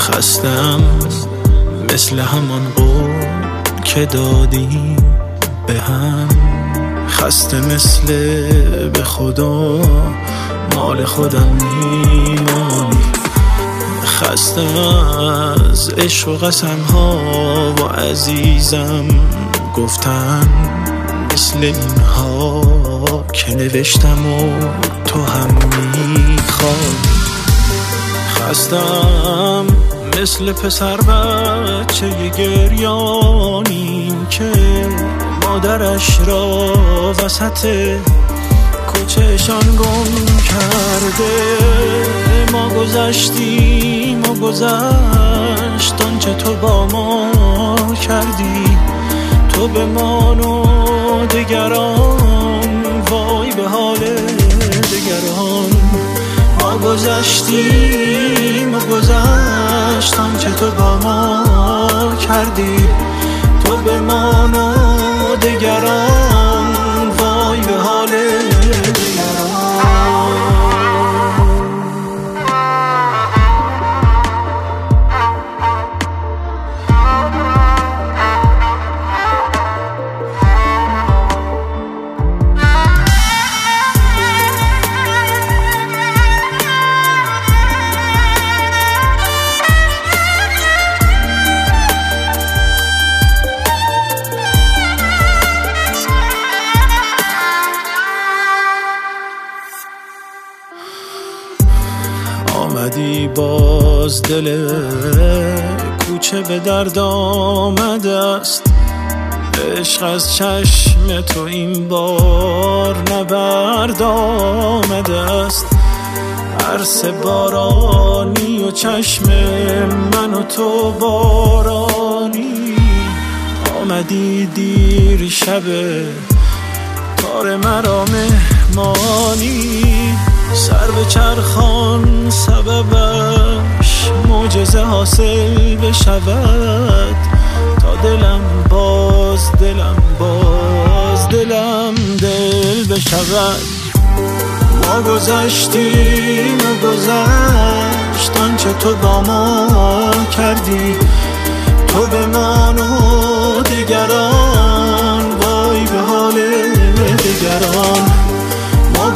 خستم مثل همان قول که دادی به هم، خسته مثل به خدا مال خودم میمانی. خسته از عشق و قسم ها و عزیزم گفتن مثل اینها که نوشتم و تو هم میخوای. خستم مثل پسر بچه گریانی که مادرش را وسط کوچه‌شان گم کرده. ما گذشتیم و گذشت آنچه تو با ما کردی، تو بمان و دگران وای به حال دگران. ما گذشتیم و گذشت آنچه تو با ما کردی، تو بمان و دگران وای به حال دگران. آمدی باز دل کوچه به درد آمده است، عشق از چشم تو این بار نبرد آمده است. عرصه بارانی و چشم من و تو بارانی، آمدی دیر شب کار مرا مهمانی. سر به چرخان سببش معجزه حاصل بشود، تا دلم باز دل بشود. ما گذشتیم و گذشت آنچه تو با ما کردی، تو بمان و دگران وای به حال دگران. ما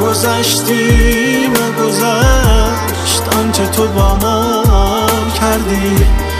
گذشتیم و گذشت آنچه تو با ما کردی،